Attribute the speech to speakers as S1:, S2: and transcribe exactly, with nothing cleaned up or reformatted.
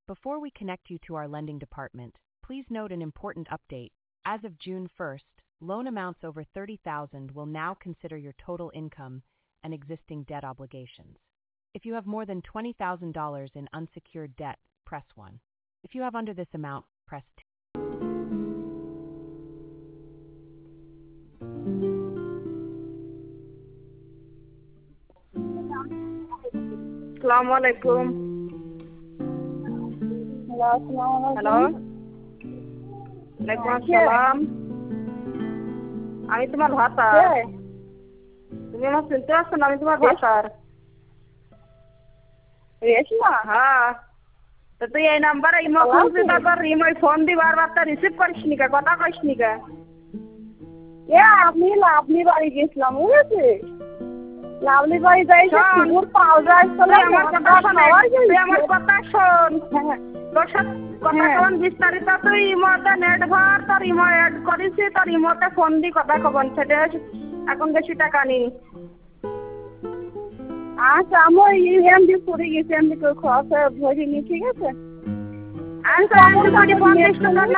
S1: Before we connect you to our lending department, please note an important update. As of June first, loan amounts over thirty thousand dollars will now consider your total income and existing debt obligations. If you have more than twenty thousand dollars in unsecured debt, press one. If you have under this amount, press two.
S2: Assalamu alaikum. Hello. Alaikum assalam. আমি তোমার ভাতার। তুমি আমার শুনতে পাচ্ছ না? আমি তোমার ভাতার। রেশমা? হ্যাঁ। তো তুই এই নাম্বারে ইমো ফোন দিতে কর, ইমো ফোন দি বারবার তা রিসিভ করিস নি কা, কথা কইস নি কা?
S3: এ আমি লাভলি বাড়ি গেছিলাম, বুঝেছি? লাভলি বাড়ি যাই কুকুর পাওয়া যায় চলে
S2: আমার কথা শোন, তুই আমার কথা শোন। তোর সাথে কথা কোন বিস্তারিত তুই ইমোতে নেট ভর, তোর ইমো অ্যাড করিস, তোর ইমোতে ফোন দি কথা কবন, সেটা এখন বেশি টাকা নি।
S3: আচ্ছা আমার এমডি পড়ে গেছে, এমডি খরচ ভরিনি, ঠিক আছে?
S2: আচ্ছা আমি পঞ্চাশ টাকা